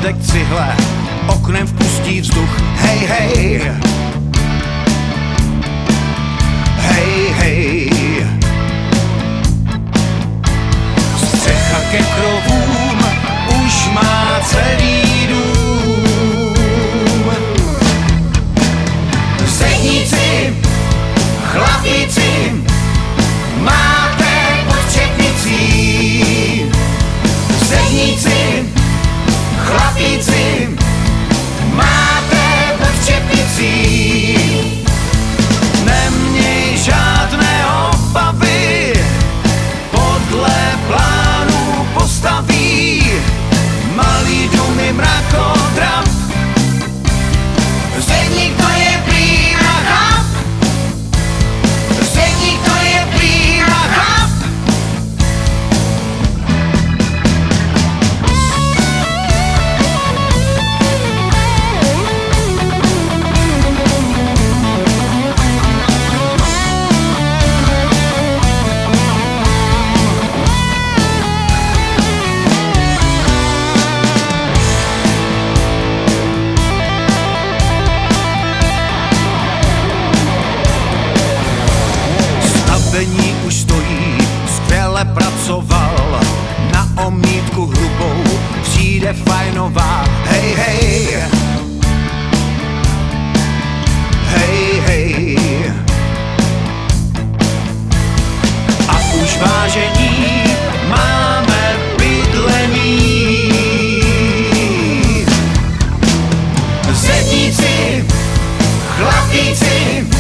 mozek cihle, oknem vpustí vzduch. Hej, hej, hej, hej. Střecha ke krovům už má celý dům. Zedníci, chlapíci, máte pod četnicí. Zedníci, chlapíci, máte pod četnicí. Neměj žádné obavy, podle plánu postaví malý domy mrakodrap. Zedník to je prýma chlap, zedník to je prýma chlap. Stavení už stojí, skvěle pracoval, na omítku hrubou přijde fajnová. Hej, hej, hej, hej. A už vážení máme bydlení. Zedníci, chlapíci,